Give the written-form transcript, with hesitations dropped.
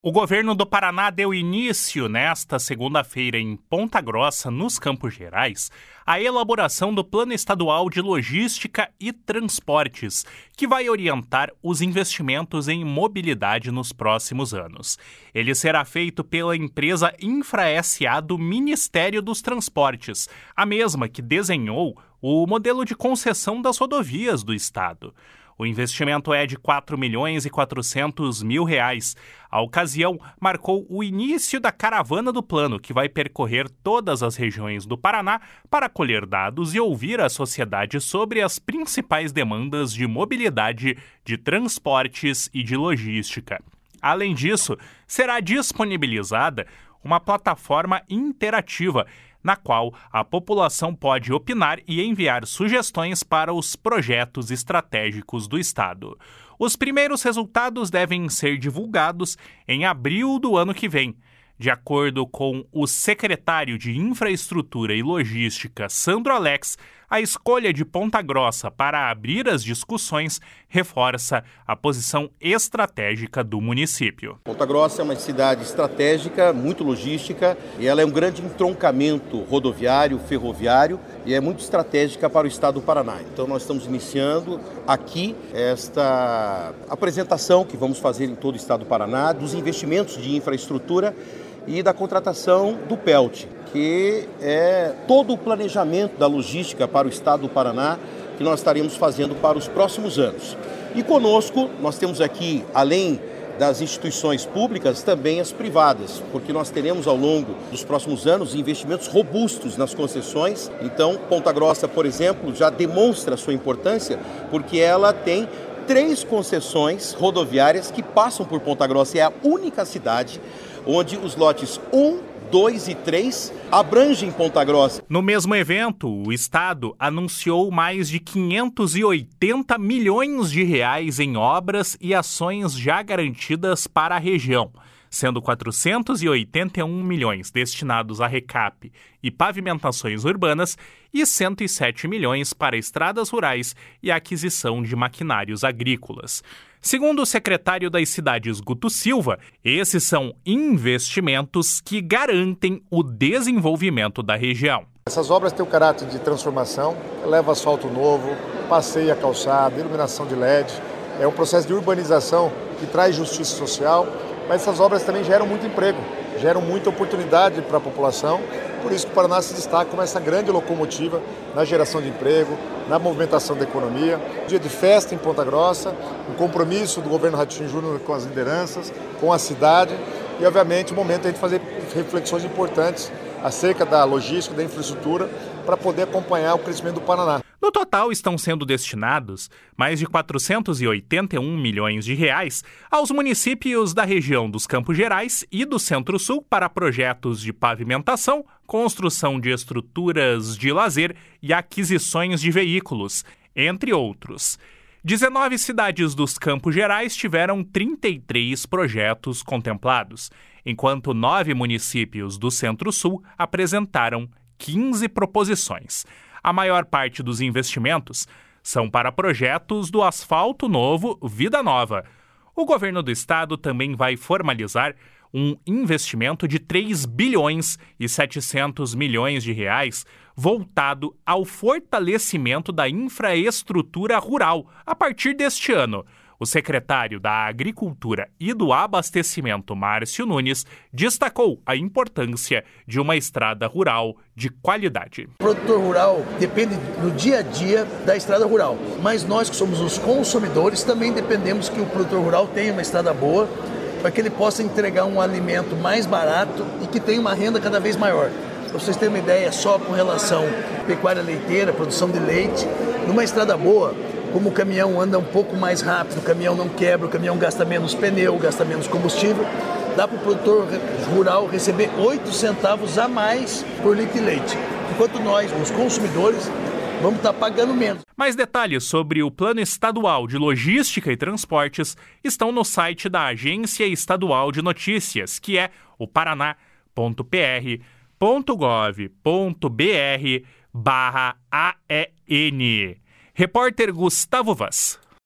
O governo do Paraná deu início, nesta segunda-feira, em Ponta Grossa, nos Campos Gerais, à elaboração do Plano Estadual de Logística e Transportes, que vai orientar os investimentos em mobilidade nos próximos anos. Ele será feito pela empresa Infra SA do Ministério dos Transportes, a mesma que desenhou o modelo de concessão das rodovias do estado. O investimento é de R$ 4.400.000. A ocasião marcou o início da caravana do plano, que vai percorrer todas as regiões do Paraná para colher dados e ouvir a sociedade sobre as principais demandas de mobilidade, de transportes e de logística. Além disso, será disponibilizada uma plataforma interativa, na qual a população pode opinar e enviar sugestões para os projetos estratégicos do estado. Os primeiros resultados devem ser divulgados em abril do ano que vem. De acordo com o secretário de Infraestrutura e Logística, Sandro Alex, a escolha de Ponta Grossa para abrir as discussões reforça a posição estratégica do município. Ponta Grossa é uma cidade estratégica, muito logística, e ela é um grande entroncamento rodoviário, ferroviário, e é muito estratégica para o estado do Paraná. Então nós estamos iniciando aqui esta apresentação que vamos fazer em todo o estado do Paraná, dos investimentos de infraestrutura e da contratação do PELT, que é todo o planejamento da logística para o estado do Paraná que nós estaremos fazendo para os próximos anos. E conosco nós temos aqui, além das instituições públicas, também as privadas, porque nós teremos ao longo dos próximos anos investimentos robustos nas concessões. Então, Ponta Grossa, por exemplo, já demonstra a sua importância, porque ela tem 3 concessões rodoviárias que passam por Ponta Grossa. É a única cidade onde os lotes 1, 2 e 3 abrangem Ponta Grossa. No mesmo evento, o estado anunciou mais de 580 milhões de reais em obras e ações já garantidas para a região, sendo 481 milhões destinados a recap e pavimentações urbanas e 107 milhões para estradas rurais e aquisição de maquinários agrícolas. Segundo o secretário das cidades, Guto Silva, esses são investimentos que garantem o desenvolvimento da região. Essas obras têm o caráter de transformação, leva asfalto novo, passeia a calçada, iluminação de LED, é um processo de urbanização que traz justiça social, mas essas obras também geram muito emprego, geram muita oportunidade para a população, por isso que o Paraná se destaca como essa grande locomotiva na geração de emprego, na movimentação da economia. Dia de festa em Ponta Grossa, um compromisso do governo Ratinho Júnior com as lideranças, com a cidade e, obviamente, o momento de a gente fazer reflexões importantes acerca da logística, da infraestrutura, para poder acompanhar o crescimento do Paraná. No total, estão sendo destinados mais de 481 milhões de reais aos municípios da região dos Campos Gerais e do Centro-Sul para projetos de pavimentação, construção de estruturas de lazer e aquisições de veículos, entre outros. 19 cidades dos Campos Gerais tiveram 33 projetos contemplados, enquanto 9 municípios do Centro-Sul apresentaram 15 proposições. A maior parte dos investimentos são para projetos do Asfalto Novo Vida Nova. O governo do estado também vai formalizar um investimento de 3 bilhões e 700 milhões de reais voltado ao fortalecimento da infraestrutura rural a partir deste ano. O secretário da Agricultura e do Abastecimento, Márcio Nunes, destacou a importância de uma estrada rural de qualidade. O produtor rural depende no dia a dia da estrada rural, mas nós que somos os consumidores também dependemos que o produtor rural tenha uma estrada boa para que ele possa entregar um alimento mais barato e que tenha uma renda cada vez maior. Para vocês terem uma ideia, só com relação à pecuária leiteira, produção de leite, numa estrada boa, como o caminhão anda um pouco mais rápido, o caminhão não quebra, o caminhão gasta menos pneu, gasta menos combustível, dá para o produtor rural receber 8 centavos a mais por litro de leite. Enquanto nós, os consumidores, vamos estar pagando menos. Mais detalhes sobre o Plano Estadual de Logística e Transportes estão no site da Agência Estadual de Notícias, que é o paraná.pr.gov.br/AEN. Repórter Gustavo Vaz.